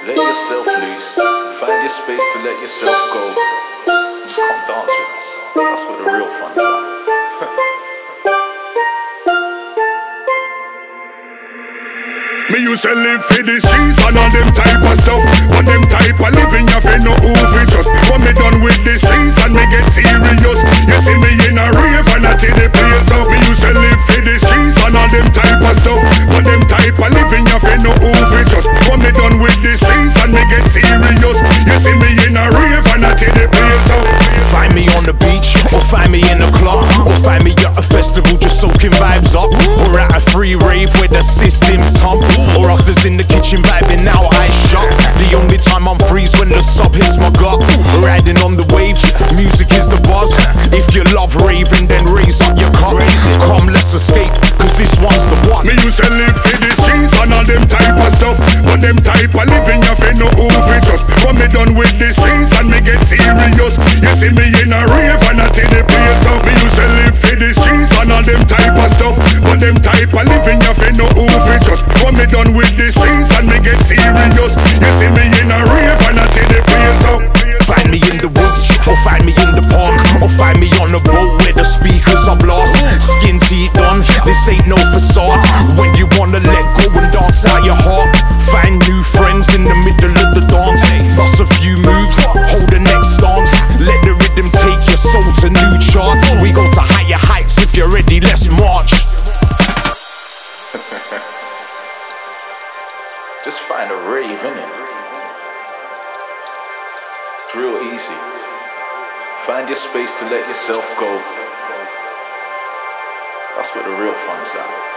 Let yourself loose. Find your space to let yourself go. Just come dance with us. That's where the real fun's at. Me used to live for the streets and all them type of stuff, but them type of living you fi know who fi trust. When me done with the streets and me get serious, you see me in a rave and I take the place up. Me used to live for the streets and all them type of stuff, but them type of living you fi know who fi trust. When me done with the streets and me get serious, you see me in a rave and I take the place up. Find me on the beach, or find me in a club, or find me at a festival just soaking vibes up, or at a free rave where the system's tump, or others in the kitchen vibing now I shop. The only time I'm free is when the sub hits my gut. Riding on the waves, music is the buzz. If you love raving, then raise up your cup. Come, let's escape, cause this one's the one. Me used to live for the streets and all them type of stuff, but them type of living you fi know who fi trust. When me done with the streets and me get serious, you see me in a rave and I take the place up. Me used to live for the streets and all them type of stuff, but them type of living you fi know who fi trust. When me done with the streets and me get serious, you see me in a rave and I take the place up. Find me in the woods, or find me in the park, or find me on a boat where the speakers are blast. Skin teeth done, this ain't no facade. When you wanna let go and dance out your heart, find new friends in the middle of the dance. Bust a few moves, hold the next stance. Let the rhythm take your soul to new charts. We go to higher heights, if you're ready, let's march. Just find a rave, innit? It's real easy. Find your space to let yourself go. That's where the real fun's at.